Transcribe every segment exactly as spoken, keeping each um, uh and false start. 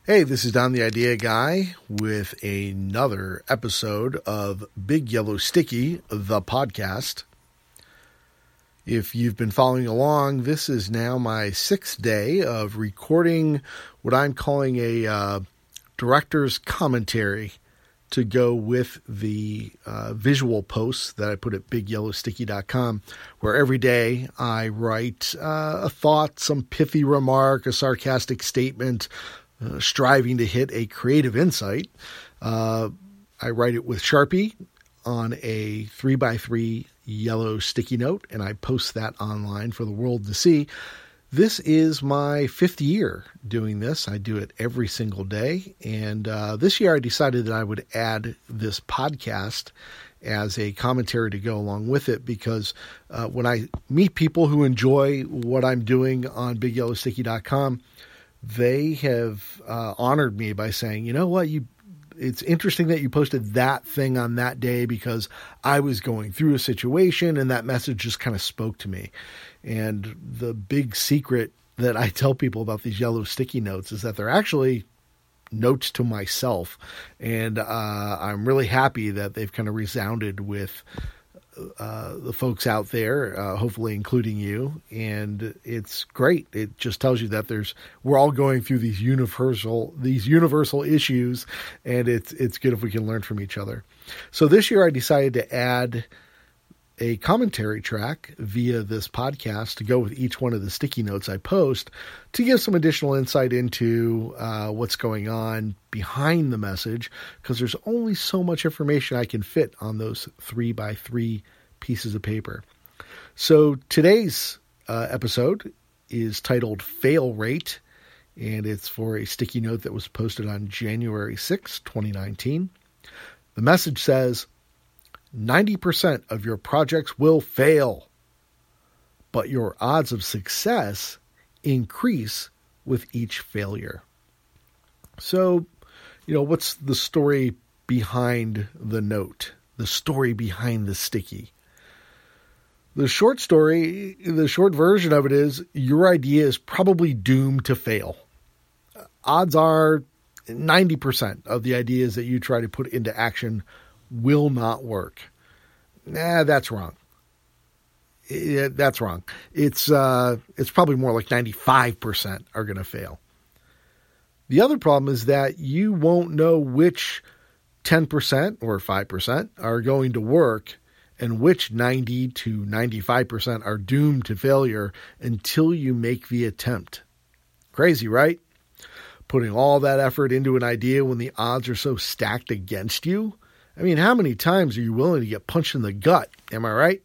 Hey, this is Don the Idea Guy with another episode of Big Yellow Sticky, the podcast. If you've been following along, this is now my sixth day of recording what I'm calling a uh, director's commentary to go with the uh, visual posts that I put at big yellow sticky dot com, where every day I write uh, a thought, some pithy remark, a sarcastic statement, Uh, striving to hit a creative insight. Uh, I write it with Sharpie on a three by three yellow sticky note, and I post that online for the world to see. This is my fifth year doing this. I do it every single day. And uh, this year I decided that I would add this podcast as a commentary to go along with it, because uh, when I meet people who enjoy what I'm doing on big yellow sticky dot com, they have uh, honored me by saying, you know what, you, it's interesting that you posted that thing on that day because I was going through a situation and that message just kind of spoke to me. And the big secret that I tell people about these yellow sticky notes is that they're actually notes to myself. And uh, I'm really happy that they've kind of resounded with Uh, the folks out there, uh, hopefully including you. And it's great. It just tells you that there's, we're all going through these universal, these universal issues, and it's, it's good if we can learn from each other. So this year I decided to add a commentary track via this podcast to go with each one of the sticky notes I post to give some additional insight into uh, what's going on behind the message, because there's only so much information I can fit on those three by three pieces of paper. So today's uh, episode is titled Fail Rate, and it's for a sticky note that was posted on January sixth, twenty nineteen. The message says, ninety percent of your projects will fail, but your odds of success increase with each failure. So, you know, what's the story behind the note? The story behind the sticky? The short story, the short version of it is, your idea is probably doomed to fail. Odds are ninety percent of the ideas that you try to put into action will not work. Nah, that's wrong. Yeah, that's wrong. It's uh, it's probably more like ninety-five percent are going to fail. The other problem is that you won't know which ten percent or five percent are going to work and which ninety to ninety-five percent are doomed to failure until you make the attempt. Crazy, right? Putting all that effort into an idea when the odds are so stacked against you. I mean, how many times are you willing to get punched in the gut? Am I right?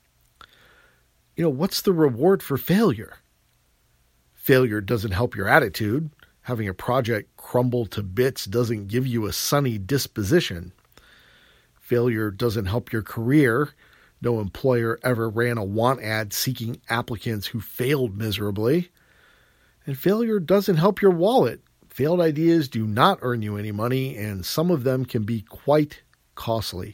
You know, what's the reward for failure? Failure doesn't help your attitude. Having a project crumble to bits doesn't give you a sunny disposition. Failure doesn't help your career. No employer ever ran a want ad seeking applicants who failed miserably. And failure doesn't help your wallet. Failed ideas do not earn you any money, and some of them can be quite costly.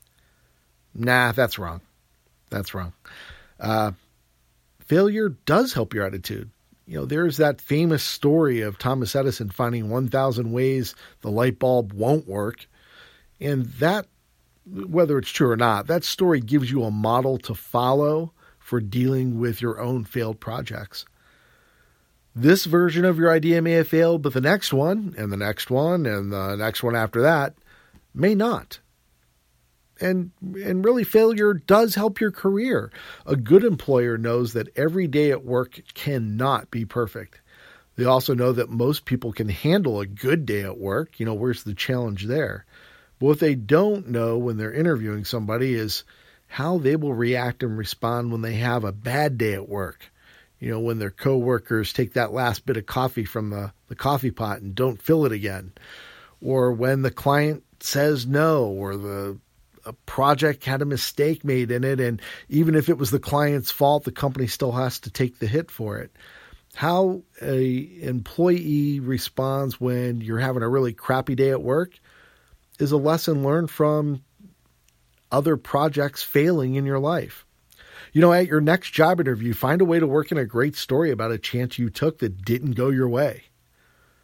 Nah, that's wrong. That's wrong. Uh, failure does help your attitude. You know, there's that famous story of Thomas Edison finding one thousand ways the light bulb won't work. And that, whether it's true or not, that story gives you a model to follow for dealing with your own failed projects. This version of your idea may have failed, but the next one, and the next one, and the next one after that may not. And and really, failure does help your career. A good employer knows that every day at work cannot be perfect. They also know that most people can handle a good day at work. You know, where's the challenge there? But what they don't know when they're interviewing somebody is how they will react and respond when they have a bad day at work. You know, when their coworkers take that last bit of coffee from the, the coffee pot and don't fill it again. Or when the client says no, or the a project had a mistake made in it, and even if it was the client's fault, the company still has to take the hit for it. How a employee responds when you're having a really crappy day at work is a lesson learned from other projects failing in your life. You know, at your next job interview, find a way to work in a great story about a chance you took that didn't go your way.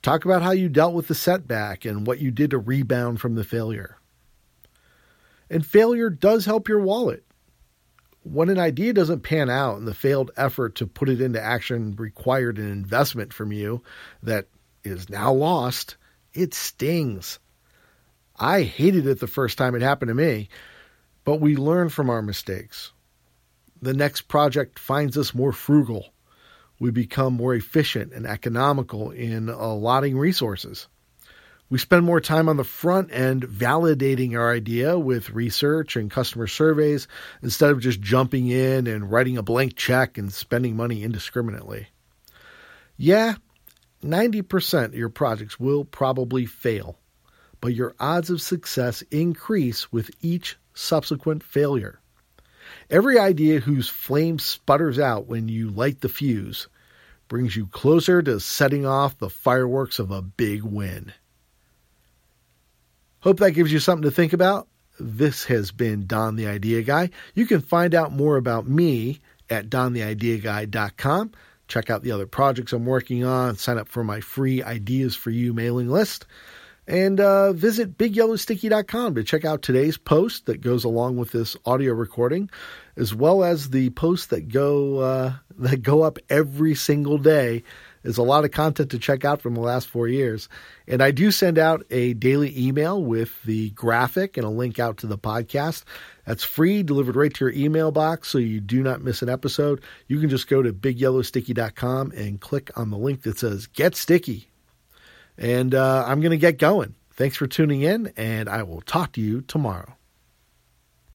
Talk about how you dealt with the setback and what you did to rebound from the failure. And failure does help your wallet. When an idea doesn't pan out and the failed effort to put it into action required an investment from you that is now lost, it stings. I hated it the first time it happened to me, but we learn from our mistakes. The next project finds us more frugal. We become more efficient and economical in allotting resources. We spend more time on the front end validating our idea with research and customer surveys instead of just jumping in and writing a blank check and spending money indiscriminately. Yeah, ninety percent of your projects will probably fail, but your odds of success increase with each subsequent failure. Every idea whose flame sputters out when you light the fuse brings you closer to setting off the fireworks of a big win. Hope that gives you something to think about. This has been Don the Idea Guy. You can find out more about me at don the idea guy dot com. Check out the other projects I'm working on. Sign up for my free Ideas for You mailing list. And uh, visit big yellow sticky dot com to check out today's post that goes along with this audio recording, as well as the posts that go uh, that go up every single day. There's a lot of content to check out from the last four years. And I do send out a daily email with the graphic and a link out to the podcast. That's free, delivered right to your email box, so you do not miss an episode. You can just go to big yellow sticky dot com and click on the link that says Get Sticky. And uh, I'm going to get going. Thanks for tuning in, and I will talk to you tomorrow.